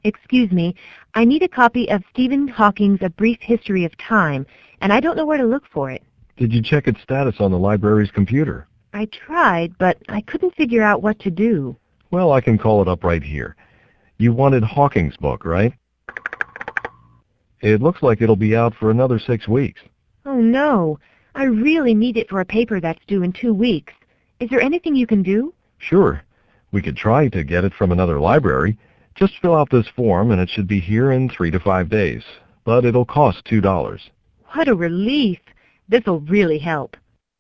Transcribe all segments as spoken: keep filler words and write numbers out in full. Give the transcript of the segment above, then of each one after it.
Excuse me, I need a copy of Stephen Hawking's A Brief History of Time, and I don't know where to look for it. Did you check its status on the library's computer? I tried, but I couldn't figure out what to do. Well, I can call it up right here. You wanted Hawking's book, right? It looks like it'll be out for another six weeks. Oh, no. I really need it for a paper that's due in two weeks. Is there anything you can do? Sure. We could try to get it from another library. Just fill out this form and it should be here in three to five days. But it'll cost two dollars. What a relief. This'll really help.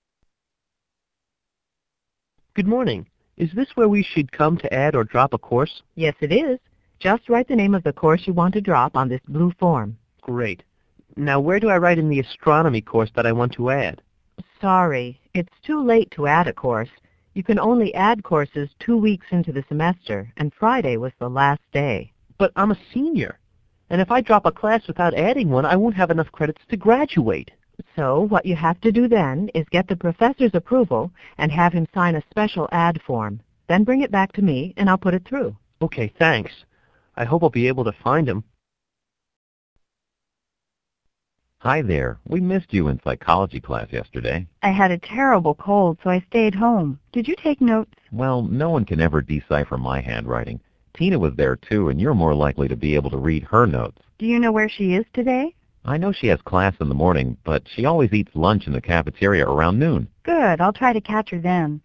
Good morning. Is this where we should come to add or drop a course? Yes, it is. Just write the name of the course you want to drop on this blue form. Great. Now where do I write in the astronomy course that I want to add? Sorry, it's too late to add a course. You can only add courses two weeks into the semester, and Friday was the last day. But I'm a senior, and if I drop a class without adding one, I won't have enough credits to graduate. So what you have to do then is get the professor's approval and have him sign a special add form. Then bring it back to me, and I'll put it through. Okay, thanks. I hope I'll be able to find him. Hi there. We missed you in psychology class yesterday. I had a terrible cold, so I stayed home. Did you take notes? Well, no one can ever decipher my handwriting. Tina was there too, and you're more likely to be able to read her notes. Do you know where she is today? I know she has class in the morning, but she always eats lunch in the cafeteria around noon. Good. I'll try to catch her then.